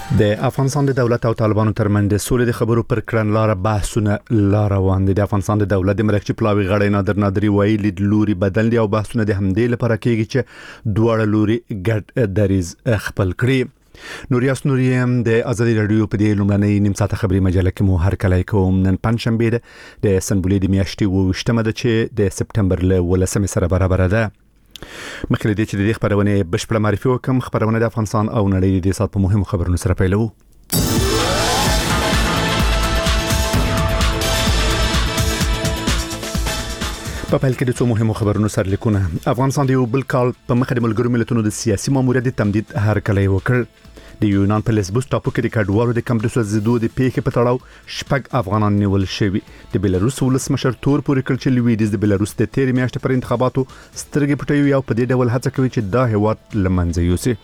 د افغانستان د دولت او طالبانو ترمنځ د سولې د خبرو پر کړنلاره بحثونه لا روان دي. د افغانستان د دولت د مرکزي پلاوي غړي نادري وایي لیدلوري بدل دي او بحثونه د همدې لپاره کېږي چې دواړه لوري ګډ دریز خپل کړي. نوریاس نوریم د ازادي رادیو په دې لومړنۍ نیم ساعته خبري مجله کې مو هر کله کوم نن پنځشنبه ده د سنبولې د میاشتې 28مه ده چې د سپټمبر له 18 سره برابر ده. مخکې دې چې د خبرونه بشپړه معرفي وکم خبرونه د افغانستان او نړۍ د سات په مهمو خبرونو سره پیلو. په پیل کې د څو مهمو خبرونو سره لیکونه. افغانستان د یو بل کال په مخ د ملګرو ملتونو د سیاسي ماموریت تمدید هر کله وکړ. د یونان په لیسبوس ټاپو کې د کډوالو د کمپ د سوځیدو د پیښې په تړاو شپږ افغانان نیول شوي. د بلاروس ولسمشر تور پورې کړ چې لویدیز د بلاروس د تیر میاشتې پر انتخاباتو سترګې پټوي او په دې ډول هڅه کوي چې دا هیواد لمنځه یوسي.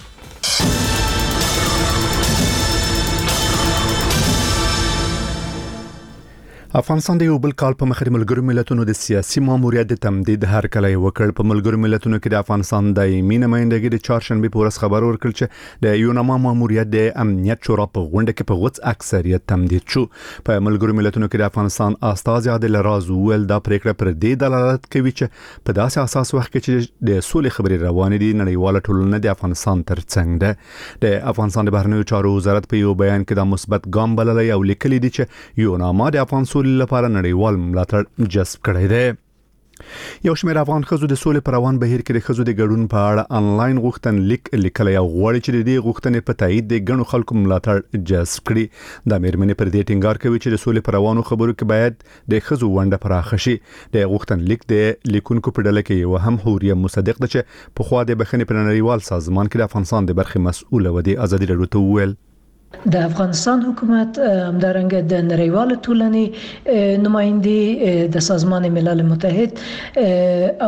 افغانستان د یو بل کال په مخ د ملګرو ملتونو د سیاسي ماموریت تمدید هر کله وکړ. په ملګرو ملتونو کې د افغانستان دایمي نمائندګي د چهارشنبه په ورځ خبر ورکړ چې د یوناما ماموریت د امنیت شورا په غونډه کې په غوڅ اکثریت تمدید شو. په ملګرو ملتونو کې د افغانستان استازي عادل راز ویل دا پریکړه پر دې دلالت کوي چې په داسې اساس وخت کې چې د سولې خبرې روانې دي نړیواله ټولنه د افغانستان ترڅنګ ده. د افغانستان د بهرنیو چارو وزارت په یو بیان کې د مثبت ګام بللی او لیکلي دي چې یوناما د افغان لپاره نړیوال ملاتړ جذب کړی دی. یو شمېر افغان خزو د سولې پر روان بهیر کې د خزو د ګډون په اړه انلاین غوښتنلیک لیکلی او غواړي چې د دې غوښتنې په تایید د ګڼو خلکو ملاتړ جذب کړي. د مېرمنې پر دې ټینګار کوي چې د سولې پر روانو خبرو کې باید د خزو ونډه پراخه شي. د غوښتنلیک د لیکونکو په ډله کې یو هم حوريه مصدق ده چې په خوا د بخښنې په نړیوال سازمان کې د افغانستان د برخې مسؤل و دي ازادي رادیو ته ویل د افغانستان حکومت همدارنګه د نړیوال ټولنې نمائندې د سازمان ملل متحد او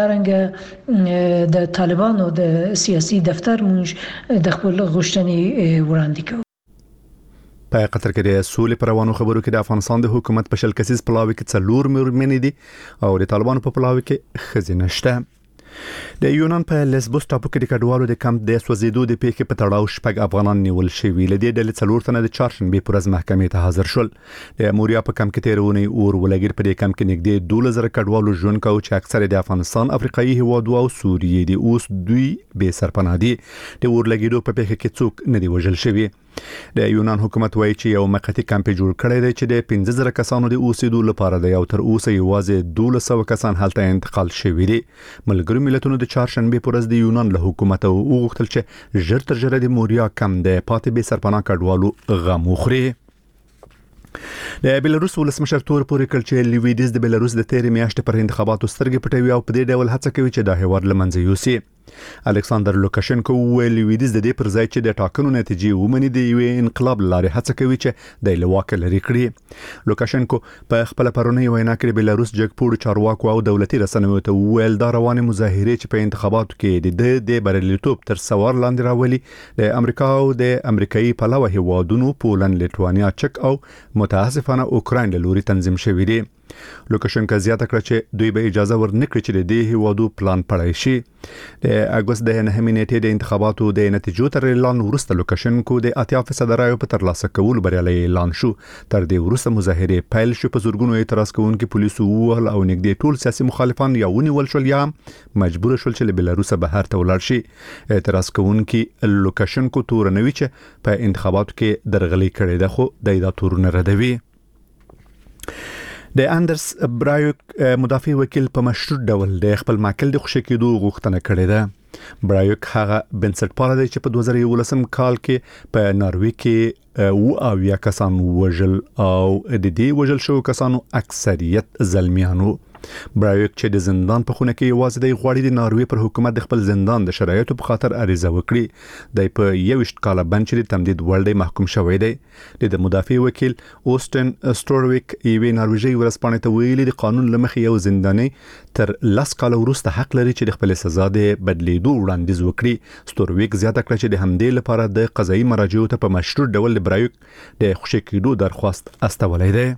همدارنګه د طالبانو د سیاسي دفتر مونږ د خپل غوښتنې وړاندې کوو. په قطر کې د سولې پر روانو خبرو کې د افغانستان د حکومت په شل کسیز پلاوي کې 4 مېرمنې دي او د طالبانو په پلاوي کې خزینه شته. د یونان په لیسبوس ټاپو کې د کډوالو د کمپ د سوځیدو د پیښې په تړاو شپږ افغانان نیول شوي. لدې ډلې 4 تنه د چهارشنبه پر ورځ محکمې ته حاضر شول. د موریا په کمپ کې تیرونی اور ولګیر په دې کمپ کې نږدې 12,000 کډوالو ژوند کاوه چې اکثره د افغانستان، افریقایي هیوادو او سوریې دي. اوس دوی به سرپناه دي. د اور لګیدو په پیښه کې څوک نه دی وژل شوی. د یونان حکومت وایي چې یو مقطعي کمپ جوړ کړی دی چې د 15,000 کسانو د اوسېدو لپاره دی او تر اوسه یوازې 1200 کسان هلته انتقال شوي دي. ملګرو ملتونو د چهارشنبه پر ورځ د یونان له حکومت وغوښتل چې ژر تر ژره د موریا کمپ د پاتې به سرپناه کډوالو غم وخوري. د بلاروس ولسمشر تور پورې کړ چې لیویدیز د بلاروس د تیر میاشتې پر انتخاباتو سترګې پټوي او په دې ډول هڅه کوي چې دا هیواد لمنځه یوسي. الکساندر لوکاشنکو ویل لیویدیز د دې پر ځای چې د ټاکنو نتیجې ومني د یو انقلاب لارې هڅه کوي چې د لواک لري کړي. لوکاشنکو په خپل پرونی وینا کې بلاروس جګپوړ چارواکو او دولتي رسنیو ته ویل دا روانه مظاهره چې په انتخاباتو کې د بریالیتوب تر سوار لاندې راولي د امریکا او د امریکایي پلوه هیوادونو پولند، لیټوانیا، چک او متاسفانه اوکراین له لوري تنظیم شوی دی. لوکاشنکو زیاته کړ چې دوی به اجازه ورنکړي چې د دې هیوادو پلان پړای شي. د اگست د 9 نیټې د انتخاباتو د نتیجو تر اعلان وروسته لوکاشنکو د 80% رایو په ترلاسه کولو بریالي اعلان شو. تر دې وروسته مظاهره پیل شو. په زورګونو اعتراض کوونکي پولیسو وهل او نږدې ټول سیاسي مخالفان یا ونیول شول یا مجبور شول چې له بلاروس بهر ته ولاړ شي. اعتراض کوونکي لوکاشنکو تورنوي چې په انتخاباتو کې درغلي کړې ده خو د دا تورونه ردوي. د اندرس برایوک مدافع وکیل په مشروط ډول د خپل ماکل د خوشی کېدو غوښتنه کړې ده. برایوک هغه بنسټپاله دی چې په 2011 کال کې په ناروې کې او کسان وژل او د دې وژل شو کسانو اکثریت زلمیانو. برایوک چې د زندان په خونه کې یوازې د غواړي د ناروې پر حکومت د خپل زندان د شرایطو په خاطر عریضه وکړي. د په 21 کال بند چې تمدید ولډي محکوم شوی دی. د مدافع وکیل اوستن ستورویک یوې ناروېژي ورسپانې ته ویلي د قانون لمخې یو زنداني تر 10 کال وروسته حق لري چې د خپل سزا د بدلیدو وړاندیز وکړي. ستورویک زیاته کړه چې د همدې لپاره د قضایي مراجعو ته په مشروط ډول د برایوک د خوشی کېدو درخواست استولای دی.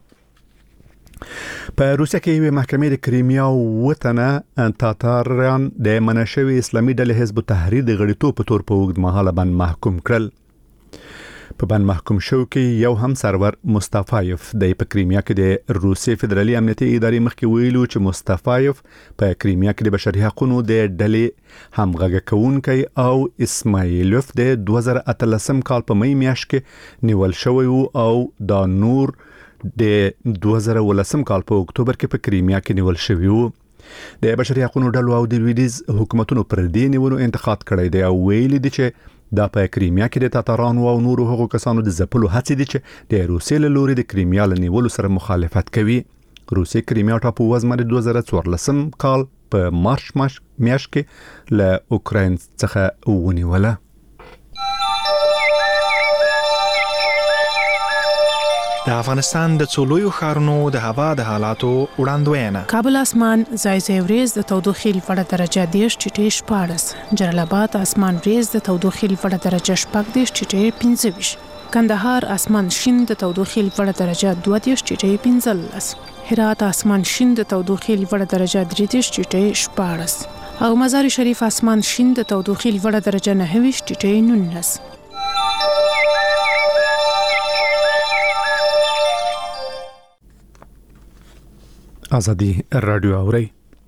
په روسیا کې یو محکمې د کریمیا وطنه تاتاران د منشوي اسلامي ډلې حزب التحریر د غړیتوب په تور په وګړي مهاله باندې محکوم کړل. په بند محکوم شو کې یو هم سرور مصطفایف د کریمیا کې د روسي فدرالي امنیتي ادارې مخکې ویلو چې مصطفایف په کریمیا کې د بشري حقوقو د ډلې همغږي کوونکی او اسماعیلوف د 2013 کال په می میاشت کې نیول شوی او دا نور د 2018 کال په اکتوبر کې په کریمیا کې نیول شوی وو. د بشري حقوقو ډلو او د لویدیز حکومتونو پر دې نیولو انتقاد کړی دی او ویلي دي چې دا په کریمیا کې د تاتارانو او نورو هغو کسانو د ځپلو هڅې دي چې د روسیې له لوري د کریمیا له نیولو سره مخالفت کوي. روسیې کریمیا ټاپو وزمه د 2014 کال په مارچ میاشت کې له اوکراین څخه ونیوله. د افغانستان د څولویو ښارونو د هوا د حالاتو وړاندوینه. کابل اسمان ځای وريز د تودوخې لوړه درجه 10 ټیټې 14. جلال آباد اسمان وريز د تودوخې لوړه درجه 14 ټیټې 15. کندهار اسمان شین د تودوخې لوړه درجه 22 ټیټې 15. هرات اسمان شین د تودوخې لوړه درجه 33 ټیټې 14. او مزار شریف اسمان شین د تودوخې لوړه درجه 29 ټیټې 19. ازادي رادیو اوري.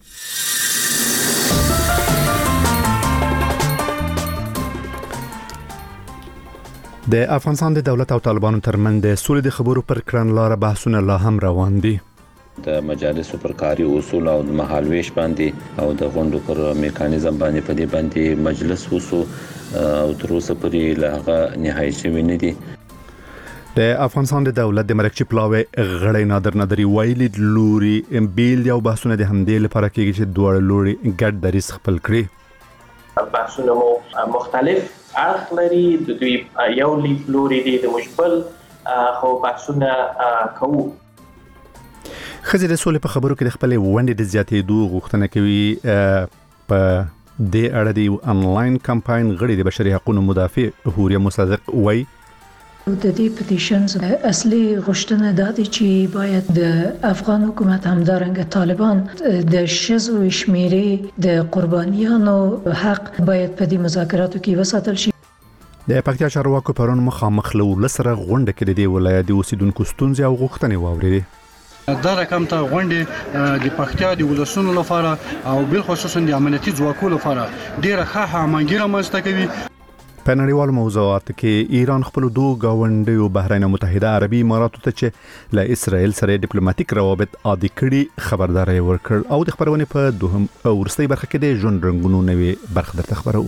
د افغانستان د دولت او طالبانو ترمنځ د سولې د خبرو پر کړنلاره بحثونه لا هم روان دي. د مجالسو پر کاري اصول او د مهالويش باندې او د غونډو پر میکانیزم باندې په دې باندې مجلس وسو او تر اوسه پورې لا هغه نهایي شوی نه دي. د افغانستان د دولت د مرکزي پلاوی غړی نادر ویلي لوري بیل یو بحثونه د همدې لپاره کېږي چې دوه لوري ګډ دریځ خپل کړي. بحثونه مو مختلف اړخ لري، د دوی یو لوري دی د مشبل خو بحثونه کوو. خزر سولې په خبرو کې د خپل ونډې د زیاتېدو غوښتنه کوي. په د اړه د انلاین کمپاین غړي د بشري حقوقو مدافع حوريه مصدق وایي د دې پټیشنز اصلي غوښتنه دا ده چې باید د افغان حکومت همدارنګه طالبان د شذو شمیرې د قربانیانو حق باید په دې مذاکراتو کې وساتل شي. د پکتیا چارواکو پرون مخامخ له ولسره غونډه کې د ولایت د اوسیدونکو ستونزې او غوښتنې واورېدې. دا رقم ته غونډه د پکتیا د ولسونو لپاره او بل خصوصا د امنیتي ځواکونو لپاره ډیره ښه همغږي رامنځته کوي. په نړیوالو موضوعاتو کې ایران خپل دوه گاونډیو بحرین متحده عربي اماراتو ته چې له اسرائیل سره ډیپلوماټیک روابط عادي کړي خبرداري ورکړ او د خبرونه په دوهم ورستۍ برخه کې د ژوند رنگونو نوي برخه درته خبرو.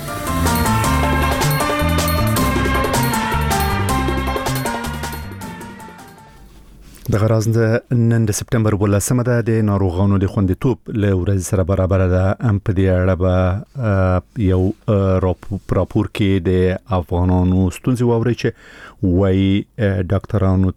د غراز نن د سپټمبر 18 ده د ناروغانو د خوندیتوب له ورځ سره برابر ده. ام په دې اړه به یو راپور کې د افغانانو ستونزې واوري چې وایي ډاکټرانو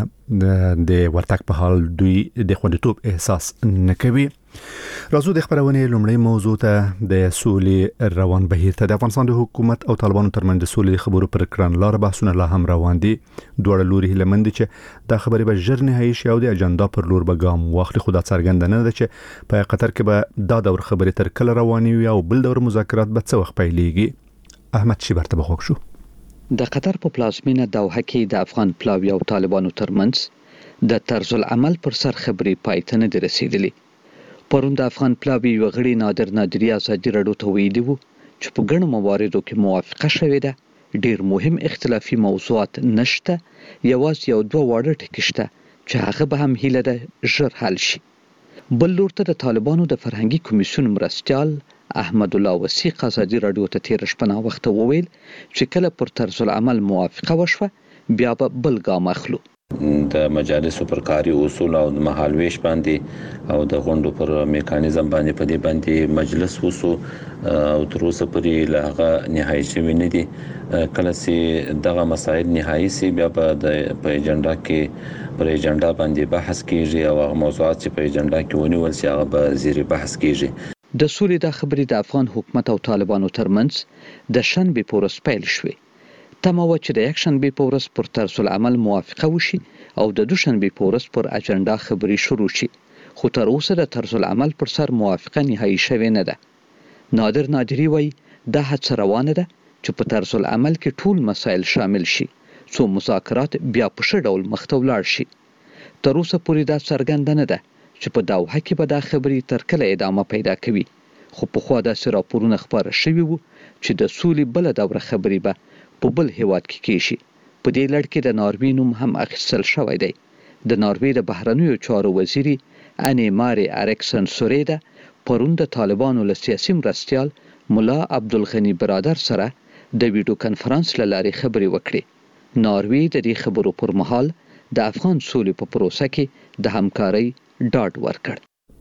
ته د ورتګ په حال دوی د خوندیتوب احساس نه کوي. راځو د خبرونه لومړی موضوع ته د سولې روان بهیر ته. د افغانستان د حکومت او طالبانو ترمنځ د سولې خبرو پر کړنلاره بحثونه لا هم روان دي. دوه لوري هلمند چې دا خبرې به ژر نهایي شي او د اجنډا پر لور به ګام واخلي. خو دا څرګنده نه ده چې په قطر کې به دا دور خبرې تر کله رواني وي او بل دور مذاکرات به څه وخت پیلېږي. احمد شیبر ته بخښو شو. د قطر په پلازمینه دوحه کې د افغان پلاوی او طالبانو ترمنځ د طرز العمل پر سر خبرې پای ته نه رسیدلې. پرون د افغان پلاوی وغړي نادری ازادي رادیو ته ویلي وو چې په ګڼو مواردو کې موافقه شوې ده. ډیر مهم اختلافي موضوعات نشته، یوازې یو دوه واړه ټکي شته چې هغه به هم هیله ده ژر حل شي. بل لور ته د طالبانو د فرهنګي کمیسیون مرستیال احمد الله وثیق ازادي رادیو ته تیر شپه وخت وویل چې کله پر طرز العمل موافقه وشوه بیا به بل ګام اخلو. د مجالسو پر کاري اصول او د مهالويش باندې او د غونډو پر میکانیزم باندې په دې باندې مجلس وسو او تر اوسه پورې لا هغه نهایي شوی نه دي. کله چې دغه مسایل نهایي سي بیا په ایجنډا کې پر ایجنډا باندې بحث کیږي او هغه موضوعات چې په ایجنډا کې ونیول شي هغه به زیري بحث کیږي. د سولې د خبرې د افغان حکومت او طالبانو ترمنځ د شنبې په ورځ پیل شوې. تمه و چې د یک شنبې په ورځ پر طرز العمل موافقه وشي او د دوشنبې په ورځ پر اجنډا خبرې شروع شي. خو تر اوسه د طرز العمل پر سر موافقه نهایي شوې نه ده. نادری وایي دا هڅه روانه ده چې په طرز العمل کې ټول مسایل شامل شي څو مذاکرات بیا په ښه ډول مخته ولاړ شي. تر اوسه پورې دا څرګنده نه ده چې په دوحه کې به دا خبرې تر کله ادامه پیدا کوي، خو پخوا داسې راپورونه خپاره شوي وو چې د سولې بله دوره خبرې به په بل هیواد کې کیږي. په دې لړ کې د ناروې نوم هم اخیستل شوی دی. د ناروې د بهرنیو چارو وزیري انې ماري اریکسن سوریده پرون د طالبانو له سیاسي مرستیال ملا عبدالغني برادر سره د ویډیو کنفرانس له لارې خبرې وکړې. ناروې د دې خبرو پر مهال د افغان سولې په پروسه کې د همکارۍ ډاډ ورکړ.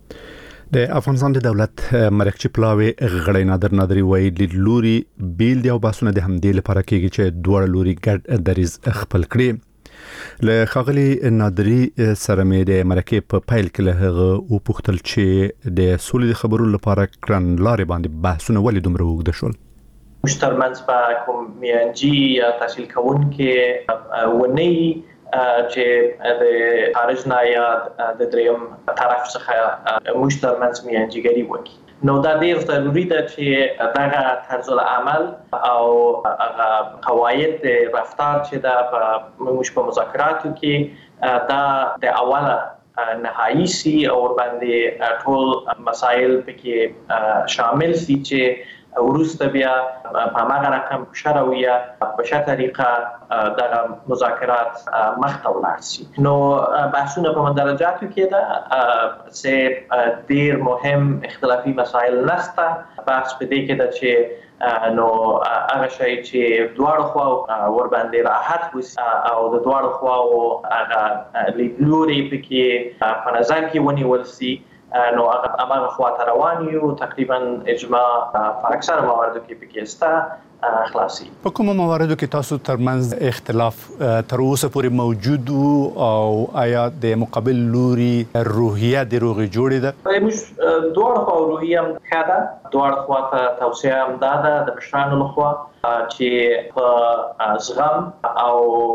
د افغانستان د دولت مرکچی پلاوی غړی نادر وایي لوري بیل دی او باسونه د همدې لپاره کېږي چې دوه لوري ګډ دریز خپل کړي. له خاغلی نادری سره مې د مرکې په پیل کې له هغه او پوښتل چې د سولې خبرو لپاره کړن لارې باندې بحثونه ولې دومره وګد شول. مشترمنځ په کوم میانجی یا تحصیل کوونکې ونی چې د خارج نه یا د دریم طرف څخه مشترمنځ میانجیګری وکړي. نو دا ډیر ضروري ده چې دغه طرز العمل او هغه قواعد رفتار چې دا موږ په مذاکراتو کې دا د اوله نهایی سي او باندې ټول مسایل پکې شامل سي چې وروسته بیا په هغه رقم شروعیه په ښه طریقه د مذاکرات مخته ولاړ شي. نو بحثونه په مندرجاتو کې ده چې ډیر مهم اختلافي مسایل نشته. بحث په دې کې ده چې نو هغه شی چې دواړو خواو ور باندې راحت وي او د دواړو خواو هغه لیدلوري پکې په نظر کې ونیول شي. نو هغه خواته روان یو تقریبا اجماع په اکثر مواردو کې پکې ستا خلاصي. په کومو مواردو کې تاسو ترمنځ اختلاف تر اوسه پورې موجود او آیا د مقابل لوري روحیه د روغي جوړې ده؟ موږ دواړو خوا روحیه هم ښه ده. دواړو خواته توصیه هم دا ده د مشرانو لخوا چې په زغم او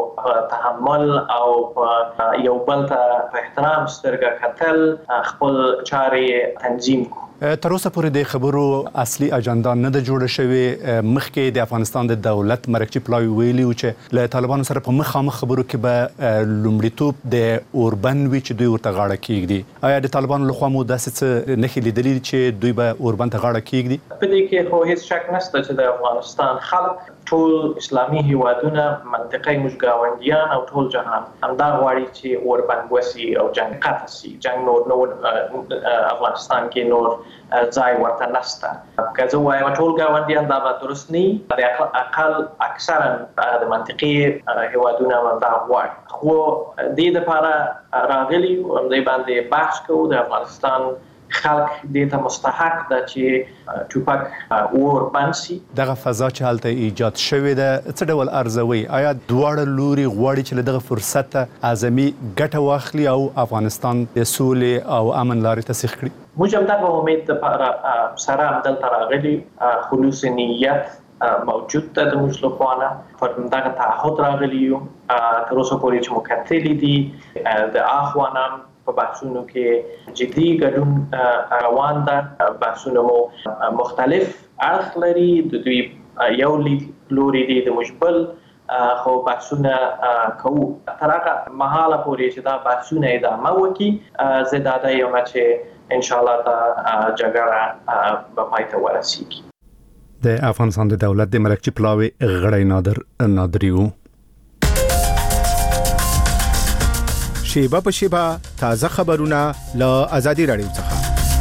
تحمل او یو بل ته په احترام سترګه کتل خپل چارې تنظیم کو. تر اوسه پورې د خبرو اصلي اجنډا نه د جوړه شوی. مخکې د افغانستان د دولت مرکچی پلاوی ویلي و چې له طالبانو سره په مخامخ خبرو کې به لومړیتوب د اوربند وي چې دوی ورته غاړه کېږدي. آیا د طالبانو لخوا مو داسې څه نښې لیدلې چې دوی به اوربند ته غاړه کېږدي؟ په دې کې خو هیڅ شک نشته چې د افغانستان خلک ټول اسلامي هیوادونه منطقې موږ ګاونډیان او ټول جهان همدا غواړي چې اوربند وسی او جنگ قطع شي. جنگ نور افغانستان کې نور ځای ورته نشته. که زه وایم ټول ګاونډیان دا به درست نه د اقل اکثرا د منطقې هیوادونه همدا غواړي. خو دې لپاره راغلي او دې باندې بحث کوو. د افغانستان خلک دې ته مستحق ده چې ټوپک اور بنسي. دغه فضا چې هلته ایجاد شوې ده څه ډول ارزوي؟ آیا دواړه لوري غواړي چې دغه فرصت ته اعظمي ګټه واخلي او افغانستان د سولې او امن لارې ته سیخ کړي؟ موږ هم دغه امید لپاره سره همدلته راغلي. خلوص نیت موجود ده د موږ لخوا نه. پر دغه تعهد راغلي یو. تر اوسه پورې چې مکتلي دي د اخوانم په بحثونو کې جدي ګډون روان ده. بحثونه مو مختلف اړخ لري. د دوی یو لوري دي د مشبل خو بحثونه کوو تر هغه مهاله پورې چې دا بحثونه ادامه وکړي. زه دا یم چې ان شاء الله دا جګړه به پای ته ورسیږي. د افغانستان د دولت د مرکچی پلاوی غړی نادری و. شیبه په شیبه تازه خبرونه له ازادي رادیو څخه.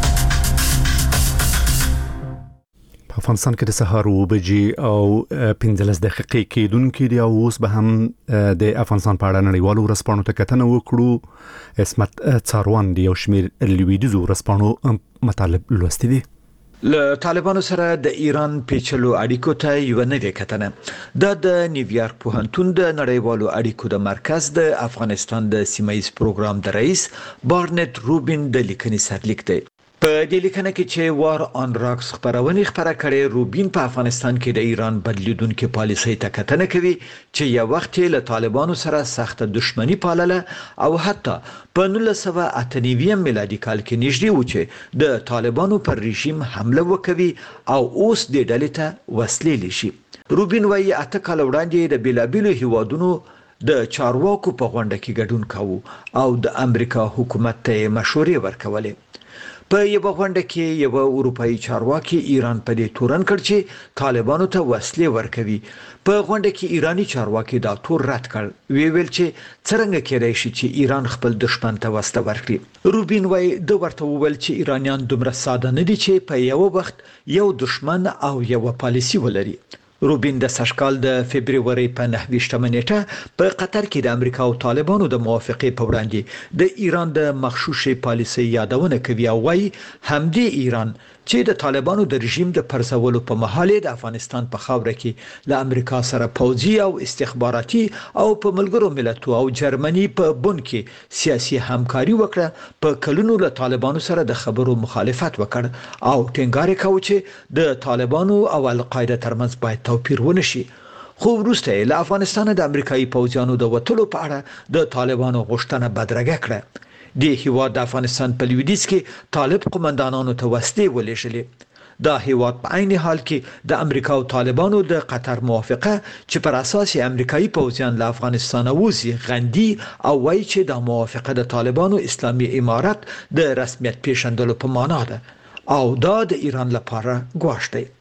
په افغانستان کې د سهار 2:15 دقیقې کېدونکې دی او اوس به هم د افغانستان په اړه نړیوالو ورځپاڼو ته کتنه وکړو. اسمت څاروان دی او شمیر لویدیزو ورځپاڼو مطالب لوستي دي. له طالبانو سره د ایران پیچلو اړیکو ته یو نوې کتنه. د نیویارک پوهنتون د نړیوالو اړیکو د مرکز د افغانستان د سیمایي پروګرام د رئیس بارنټ روبین د لیکنې سرلیک دی. په دې لیکنه کې چې وار آن راکس خبرونه خبره کړې، روبین په افغانستان کې د ایران بدلیدونکو پالیسۍ ته کتنه کوي چې یو وخت له طالبانو سره سخت دښمنی پالله او حتی په 1998 میلادي کال کې نږدې و چې د طالبانو پر رژیم حمله وکوي او اوس د ډلې ته وسلې لشي. روبین وايي اته کال وړاندې د بیلابیلو هیوادونو د چارواکو په غونډه کې ګډون کاوه او د امریکا حکومت ته مشورې ورکولې. په یو غونډه کې یو اروپאי چارواکي ایران په دې تورن کړ چې طالبانو ته وسلې ورکوي. په غونډه کې ایرانی چارواکي دا تور رد کړ. ویل چې څنګه کېدای شي چې ایران خپل دشمن ته وسله ورکړي. روبین وای د ورته وویل چې ایرانیان دومره ساده نه دي چې په یو وخت یو دشمن او یو پالیسی ولري. روبین د سشکال د فبرवरी په 9 نیټه په قطر کې د امریکا او طالبانو د موافقې په وړاندې د ایران د مخشوشې پالیسۍ یادونه کوي او وايي همدې ایران چې د طالبانو د رژیم د پرځولو په محل د افغانستان په خاوره کې له امریکا سره پوځي او استخباراتي او په ملګرو ملتونو او جرمني په بن کې سیاسي همکاري وکړه. په کلونو له طالبانو سره د خبرو مخالفت وکړ او ټینګار کاوه چې د طالبانو او القاعده ترمنځ باید توپیر ونشي. خو وروسته له افغانستان د امریکایي پوځیانو د وټلو په اړه د طالبانو غوښتنه بدرګه کړه. د هیواد د افغانستان په لویدیځ کې طالب قومندانانو ته وسلې ولېږلې. دا هیواد په عین حال کې د امریکا او طالبانو د قطر موافقه چې پر اساس امریکایي پوځیان له افغانستان وځي غندي او وایي چې دا موافقه د طالبانو اسلامي امارت د رسمیت پیژندلو په معنا ده او دا د ایران لپاره ګواښ دی.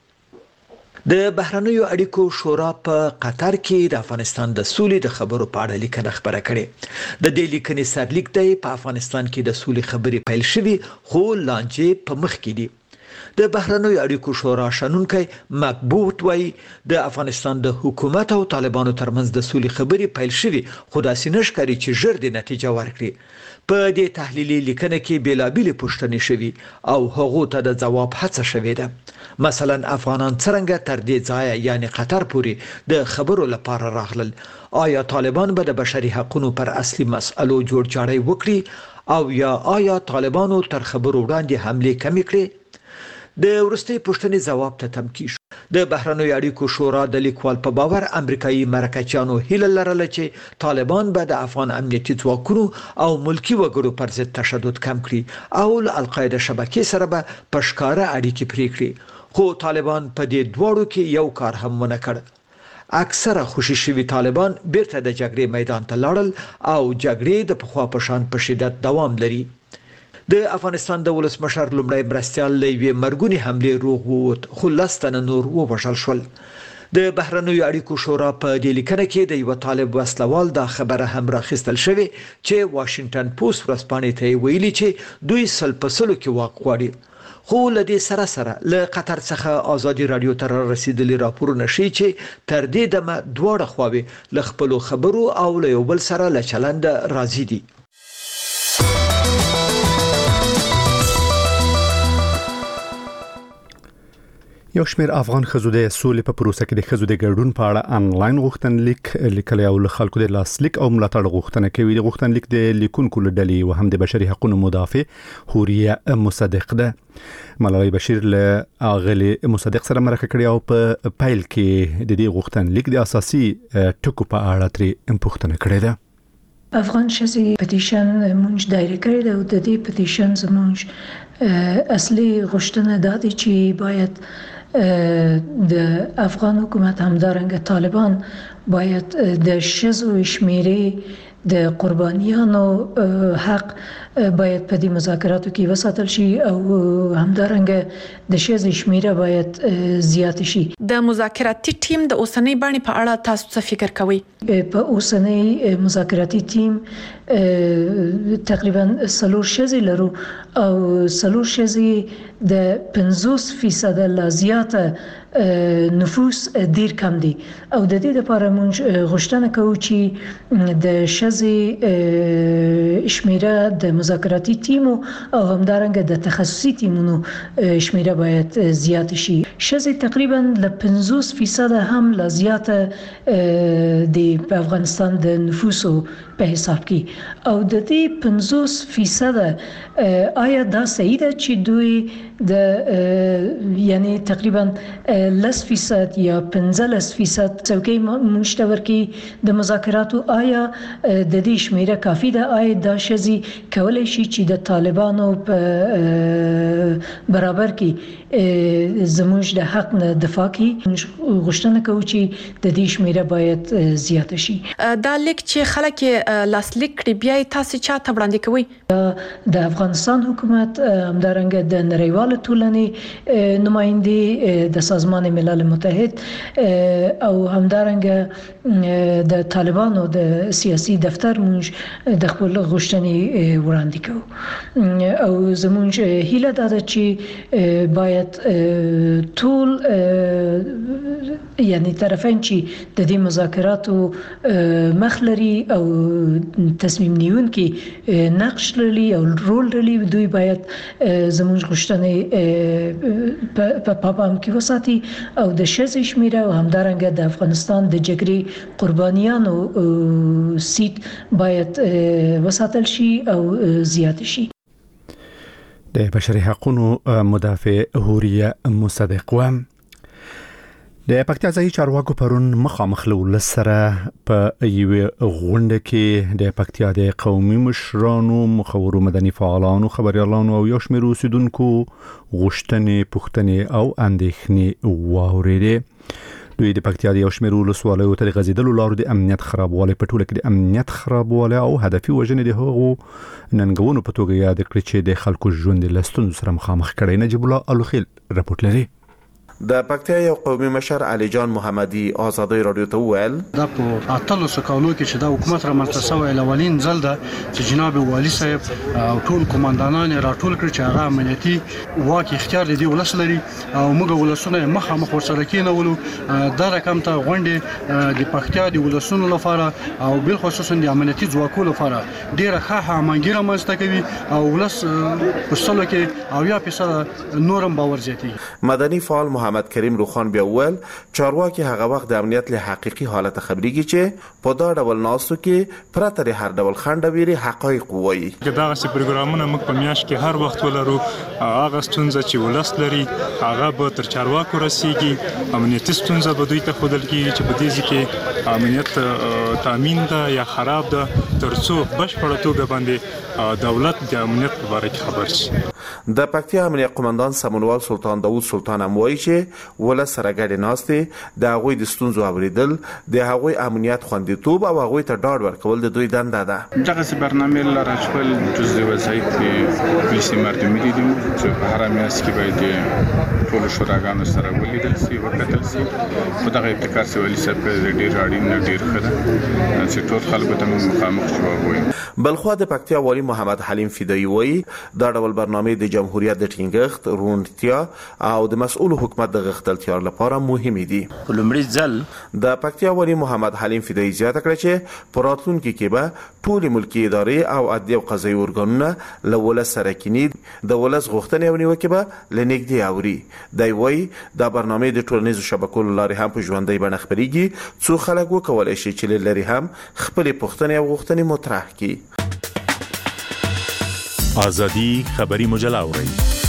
د بهرنیو اړیکو شورا په قطر کې د افغانستان د سولې د خبرو په اړه لیکنه خبره کړې. د دې لیکنې سرلیک دی په افغانستان کې د سولې خبرې پیل شوي خو لانجې په مخ کې دي. د بهرنیو اړیکو شورا شنونکي مکبوت وای د افغانستان د حکومت او طالبانو ترمنځ د سولې خبرې پیل شوي خو داسې نشکري چې ژر د نتیجه ورکړي. په دې تحلیلي لیکنه کې بیلابېلې پوښتنې شوي او هغه ته د جواب هڅه شوې ده. مثلا افغانان څنګه تر دې ځای یعنی قطر پورې د خبرو لپاره راغلل؟ آیا طالبان به د بشري حقوقو پر اصلي مسألو جوړجاړی وکړي او یا آیا طالبانو تر خبرو وړاندې حمله کمې کړې؟ د ورستي پوښتنې جواب ته تم کیږي. د بهرنیو اړیکو شورا د لیکوال په باور امریکایي مرکچیانو هیله لرله چې طالبان به د افغان امنیتي ځواکونو او ملکی وګړو پر ضد تشدد کم کړي او له القاعده شبکې سره به په ښکاره اړیکې پرې کړي. خو طالبان په دې دواړو کې یو کار هم ونه کړ. اکثره خوشي شوي طالبان بیرته د جګړې میدان ته لاړل او جګړې د پخوا په شان په شدت دوام لري. د افغانستان د ولسمشر لومړی مرستیال لوی مرګونی حمله روغ ووت خو لستنه نور ووژل شول. د بهرنیو اړیکو شورا په دې لیکنه کې د یو طالب وسلوال دا خبره هم راخستل شوې چې واشنگټن پوسټ ورځپاڼې ته ویلي چې دوی سلپسلو کې واقع غواړي. خو لدې سره سره له قطر څخه ازادي رادیو ته رسیدلي راپورونه شي چې تر دې دمه دواړه خواوې له خپل خبرو او له یو بل سره له چلند راضي دي. یو شمېر افغان ښځو د سولې په پروسه کې د ښځو د ګډون په اړه انلاین غوښتنلیک لیکلی او له خلکو د لاسلیک او ملاتړ غوښتنه کوي. د غوښتنلیک د لیکونکو له ډلې او هم د بشري حقوقو مدافع حوریه مصدق ده. ملالۍ بشیر له اغلی مصدق سره مرکه کړې او په پیل کې د دې غوښتنلیک د اساسي ټکو په اړه ترې پوښتنه کړې ده. افغان شې پټیشن مونږ دایر کړی دی او د دې پټیشن زمونږ اصلي غوښتنه ده چې باید د افغان حکومت همدارنګه طالبان باید د شزو شمیرې د قربانیانو حق باید په دې مذاکراتو کې وساتل شي او همدارنګه د شزو شمیره باید زیات شي. د مذاکراتي ټیم د اوسنۍ باندې په اړه تاسو څه فکر کوئ؟ په اوسنۍ مذاکراتي ټیم تقریبا 3 شزې لرو او 3 شزې د 50% لا زیاته نفوس ډیر کم دي او د دې لپاره موږ غوښتنه کوو چې د شزې شمیره د مذاکراتي ټیمو او همدارنګه د تخصصي ټیمونو شمیره باید زیات شي. شزې تقریبا ل 50% هم لا زیاته د افغانستان د نفوسو په حساب کې او د دې 50% آیا دا صحیح ده چې دوی د یعنی تقریبا 10% یا 15% څوکۍ مشترکي د مذاکراتو آیا د دې شمیره کافي ده؟ آیا دا شزي کولای شي چې د طالبانو په برابر کې زموږ د حق نه دفاع کوي؟ غوښتنه کوو چې د دې شمیره باید زیاته شي. دا لیک چې خلک لاسلیک کړي بیا تاسو چاته وړاندې کوي؟ د افغانستان حکومت همدارنګه د نړیوال ټولنې نماینده د سازمان ملل متحد او همدارنګه د طالبانو د سیاسي دفتر موږ د خپل غوښتنې وړاندې کوو او زموږ هیله ده چې باید ټول یعنی طرفین چې د دې مذاکراتو مخلري او تصمیم نیونکي نقش لري او رول لري، دوی باید زموږ غوښتنې په پام کې وساتي او د ښځې شمیره او همدارنګه د افغانستان د جګړې قربانیانو سیټ باید وساتل شي او زیات شي. د بشري حقوقو مدافع حوریه مصدق و د پکتیا ځایي چارواکو پرون مخامخ له ولس سره په یوه غونډه کې د پکتیا د قومي مشرانو، مخورو، مدني فعالانو، خبريالانو او یو شمېر اوسیدونکو غوښتنې، پوښتنې او اندېښنې واورېدې. دوی د پکتیا د یو شمېر ولسوالیو ته د غځېدلو لارو د امنیت خرابوالی په ټوله کې د امنیت خرابوالی او هدفي وژنې د هغو ننګونو په توګه یاد کړي چې د خلکو ژوند له ستونزو سره مخامخ کړی. نجیب الله الوخیل رپورټ لري. د پکتیا یو قومي مشر علي جان محمدي آزادۍ رادیو ته وویل دا په اتلسو کالو کې چې دا حکومت رامنځته شوی اولین ځل ده چې جناب والي صاحب او ټول قوماندانان راټول کړي چې هغه امنیتي واک اختیار لري ولس لري او موږ ولسونه مخامخ ورسره کېنولو. دا رقم ته غونډې د پکتیا د ولسونو لپاره او بل خصوصا د امنیتي ځواکونو لپاره ډیره ښه همغږي رامنځته کوي او ولس په سلو کې او یا په نورم باور زیاتوي. مدني فعال محمد کریم روخان بیا وویل چارواکي هغه وخت د امنیت له حقيقي حالت خبريږي چې په دا ډول ناسو کې پرته د هر ډول خندويري حقایق وایي. دا غسي پروګرامونه موږ په میاش کې هر وخت ولرو، هغه ستونزه چې ولس لري هغه به تر چارواکو رسیږي. امنیتي ستونزه به دوی ته خودل کیږي چې په دې کې امنیت تامین ده یا خراب ده ترڅو بشپړه توګه باندې دولت د امنیت په اړه خبر شي. د پکتیا امنیت قومندان سمونوال سلطان داوود سلطان هم وایي چې ولس سره ګډې ناستې د هغوی د ستونزو اوریدل، د هغوی امنیت خوندیتوب او هغوی ته ډاډ ورکول د دوی دنده ده. دغه برنامه لاره چې جزء وظایف پولیسي مردمي دي چې په هر میاشت کې باید ټول شوراګانو سره ولیدل شي، وکتل شي. په دغه ابتکار سره ولي صاحب ډېر اړین ډېر ښه چې ټول خلکو ته مخامخ جواب وایي. بلخو د پکتیا والی محمد حلیم فدایی وایي دا ډول برنامه د جمهوریت د ټینګښت، روڼتیا او د مسؤل حکومت د غښتلتیا لپاره مهمه دي. په لومړي ځل د پکتیا والی محمد حلیم فدایی زیاته کړه چې په راتلونکي کې به ټول ملکي ادارې او عدلي او قضایي ارګانونه له ولس سره کینی د ولس غوښتنې او نیوکې به لنګدي اوري. دی وایي دا برنامه د ټولنیزو شبکو لارې هم په ژوندۍ بڼه خپرېږي څو خلک وکولای شي چې لري هم خپل پوښتنې او غوښتنې مطرح کړي. آزادی خبری مجله اورئ.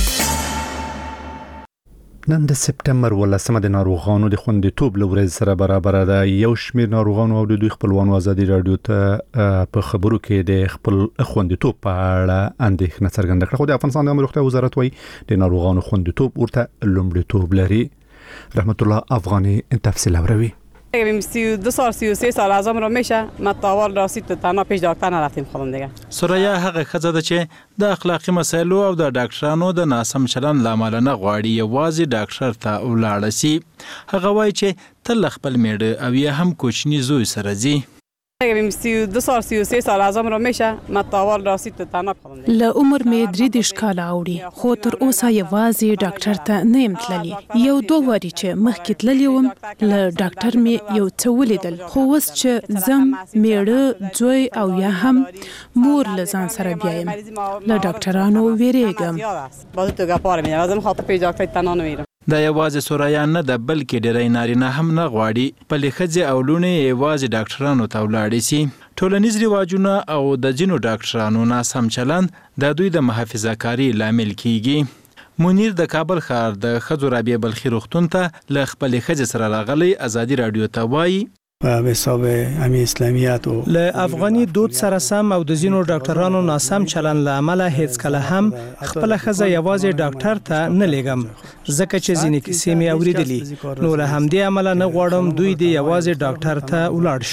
نن د سپټمبر 18 د ناروغانو د خوندیتوب له ورځې سره برابر ده. یو شمېر ناروغانو او د دوی خپلوانو ازادي رادیو ته په خبرو کې د خپل خوندیتوب په اړه اندېښنه څرګنده کړه. خو د افغانستان د روغتیا وزارت وايي د ناروغانو خوندیتوب ورته لومړیتوب لري. رحمت الله افغانی تفصیل اوروي. اگه 32 سال 33 سال ازم رو میشه متاول راسید تو تنها پیش دکتر نرفتیم خودم دیگه. سوریا هغه خزه ده چې د اخلاقی مسایلو او د ډاکټرانو د ناسم چلند لامل نه غواړي یوازې ډاکټر ته ولاړ شي. هغه وایي چې تل خپل میړه او یا هم کوچنی زوی سره ځي. اگه 32 سال 33 سال ازم رو میشه متاول راسید تو تنها خودم دیگه. له عمر مې 3 کاله اوړي خو تر اوسه یوازې ډاکټر ته نه یم تللی. یو دوه واری چې مخکې تللی وم له ډاکټر مې یو څه ولیدل خو اوس چې زم میړه زوی او یا هم مور له ځان سره بیایم له ډاکټرانو ویریږم. باید تو گپاره میرم ازم خاطر پیش دکتر تنها نمیرم. دا یوازې سوریا نه ده بلکې ډېری نارینه هم نه غواړي پلې ښځې او لوڼې یوازې ډاکټرانو ته ولاړې شي. ټولنیز رواجونه او د ځینو ډاکټرانو ناسم چلند د دوی د محافظه کاري لامل کیږي. منیر د کابل ښار د ښځو رابعه بلخي روغتون ته له خپلې ښځې سره راغلی ازادي رادیو ته وایي به حساب امی اسلامیت و له افغاني دود سره سم او د زینو ډاکټرانو ناسم چلن له امله هیڅ کله هم خپل خزه یوازې ډاکټر ته نه لګم ځکه چې ځینې کیسې مې اوریدلې نو له همدې عمله نه غواړم دوی دې یوازې ډاکټر ته ولاړ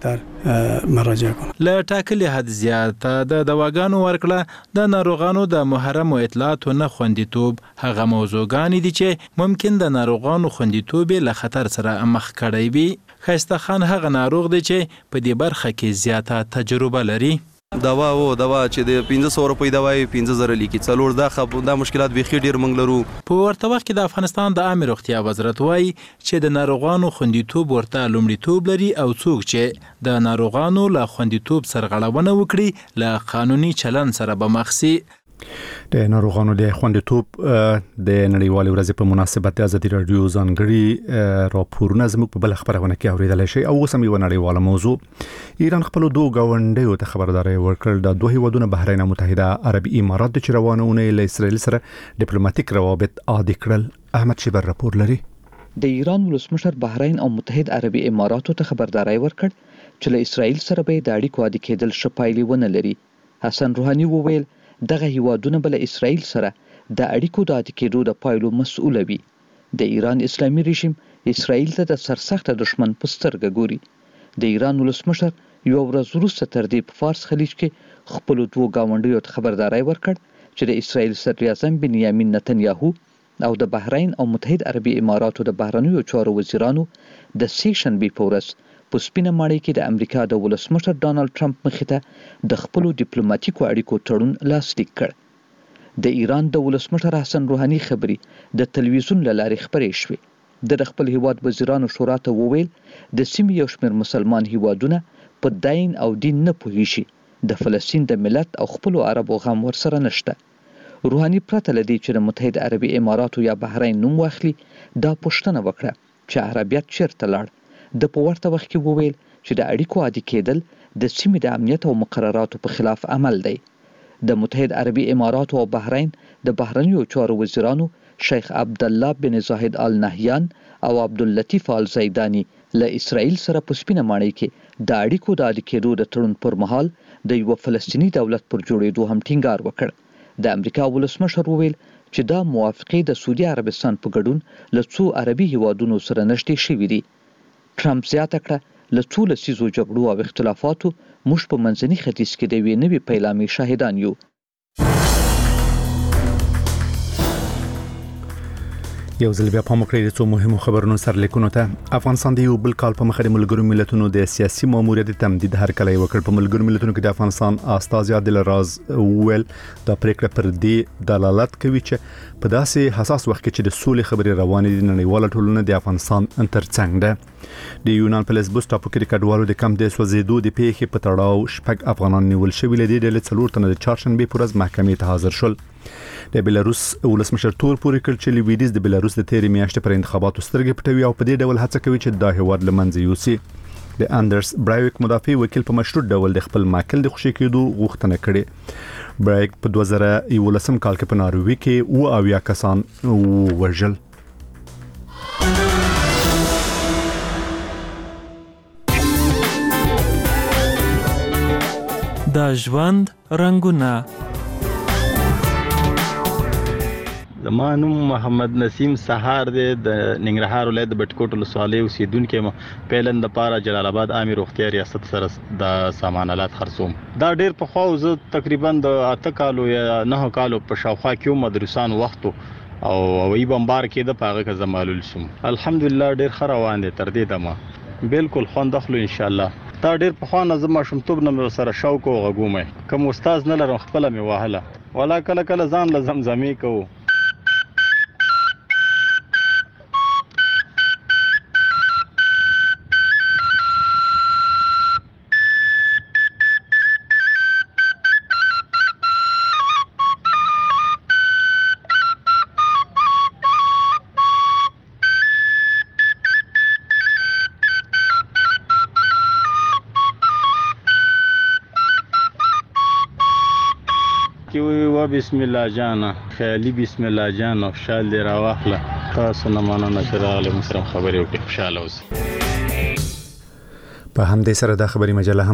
شي مراجعه کنه. له ټاکلي حد زیاته د دواګانو ورکړه د ناروغانو د محرم اطلاعاتو نه خوندیتوب هغه موضوعګانې دي چې ممکن د ناروغانو خوندیتوب له خطر سره مخ کړی وي. خیسته خان هغه ناروغ دی چې په دې برخه کې زیاته تجربه لري. دوا چې د 1500 روپۍ دوا 15000 لیکي څلور دا مشکلات به خې ډیر منګ لرو. په ورته وخت کې د افغانستان د عامه روغتیا وزارت وایي چې د ناروغانو خوندیتوب ورته لومړیتوب لري او څوک چې د ناروغانو له خوندیتوب سرغړونه وکړي له قانوني چلن سره به مخ شي. د ناروغانو د خوندیتوب د نړیوالې ورځې په مناسبت د ازادي رادیو ځانګړي راپورونه زموږ په بل خبرونه کې اوریدل شي او اوس هم یو نړیواله موضوع. ایران خپل دوه گاونډیو ته خبرداري ورکړه د دوه هیوادونو بحرین او متحده عربي امارات د چروانونه له اسرائیل سره ډیپلوماټیک روابط عادي کړل. احمد شیبر راپور لري. د ایران ولسمشر بحرین او متحده عربي اماراتو ته خبرداري ورکړ چې له اسرائیل سره به د اړیکو عادي کېدل شپایلي ونه لري. حسن روحاني وویل دغه هیوادونه بل اسرائیل سره د اړیکو د عادي کېدو د پایلو مسؤل وي. د ایران اسلامي رژیم اسرائیل ته د سرسخته دشمن په سترګه ګوري. د ایران ولسمشر یو ورځ وروسته تر دې په فارس خلیج کې خپل دوه گاونډیو ته خبرداري ورکړ چې د اسرائیل صدر اعظم بنیامین نتنیاهو او د بحرین او متحده عربي اماراتو د بهرنیو چارو وزیرانو د سیشن بي پورس په سپینه ماڼۍ کې د امریکا د ولسمشر ډانلډ ټرمپ مخې ته د خپل ډیپلوماټیکو اړیکو تړون لاسلیک کړ. د ایران د ولسمشر حسن روحاني خبري د تلویزیون له لارې خبرې شوې. د خپل هیواد وزیرانو شورا ته وویل د سیمې یو شمېر مسلمان هیوادونه په دین او دین نه پوهیږي. د فلسطین د ملت او خپل عربو غم ورسره نشته. روحاني پرته لدی چې د متحده عربي اماراتو یا بحرین نوم واخلي دا پوښتنه وکړه چې عربیت چیرته لاړ. د په ورته وخت کې وویل چې د اړیکو عادي کېدل د سیمې د امنیت او مقرراتو په خلاف عمل دی. د متحده عربي اماراتو او بحرین د بهرنیو چارو وزیرانو شیخ عبد الله بن زاهد آل نهیان او عبد اللطیف آل زیدانی له اسرائیل سره په سپینه ماڼۍ کې د اړیکو د عادي کېدو د تړون پر مهال د یو فلسطینی دولت پر جوړېدو هم ټینګار وکړ. د امریکا ولسمشر وویل چې دا موافقې د سعودي عربستان په ګډون له څو عربي هیوادونو سره نږدې شوي دي. ټرمپ زیاته کړه له څو لسیزو جګړو او اختلافاتو موږ په منځني ختیځ کې د یوې نوې پیلامې شاهدان یو. یو ځل بیا پام وکړئ د څو مهمو خبرونو سرلیکونو ته. افغانستان د یو بل کال په مخه د ملګرو ملتونو د سیاسي ماموریت تمدید هرکلی وکړ. په ملګرو ملتونو کې د افغانستان استازي عادل راز وویل دا پریکړه پر دې دلالت کوي چې په داسې حساس وخت کې چې د سولې خبرې روانې دي نړیواله ټولنه د افغانستان ترڅنګ ده. د یونان په لیسبوس ټاپو کې د کډوالو د کم د سوځېدو د پیښې په تړاو شپږ افغانان نیول شوي. له دې ډلې 4 تنه د چهارشنبې په ورځ محکمې ته حاضر شول. د بلاروس ولسمشر تور پورې کړ چې لویدیز د بلاروس د تیرې میاشتې پر انتخاباتو سترګې پټوي او په دې ډول هڅه کوي چې دا هیواد له منځه یوسي. د اندرس برایویک مدافع وکیل په مشروط ډول د خپل ماکل د خوشي کېدو غوښتنه کړې. برایویک په 2011 کال کې په ناروې کې 20 کسان وژل. د ژوند رنگونه. زما نوم محمد نسیم سهار دی د ننګرهار ولایت د بټکوټ ولسوالۍ اوسیدونکی یم. پیلن د پاره جلال آباد عامه روغتیا ریاست سره د سامان آلات خرڅوم. دا ډیر په خو زه تقریبا د 8 کالو یا 9 کالو په شاوخوا کې مدرسان وختو او وی بمبار کې د پاغه که زمالول شم. الحمدلله ډیر خره روان دي تر دې دمه بالکل خوند اخلو ان شاء الله. دا ډیر په خو نه زما شومتوب نه سره شوق او غومه کوم استاد نه لرم خپل می واهله ولا کله کله ځان له زمزمې کو. و بسم الله جان خیالي بسم الله جان خوشحال دی راواخله تاسو نه مننه چې راغلی موږ سره خبرې وکړې خوشاله اوسئ. په همدې سره د خبري مجله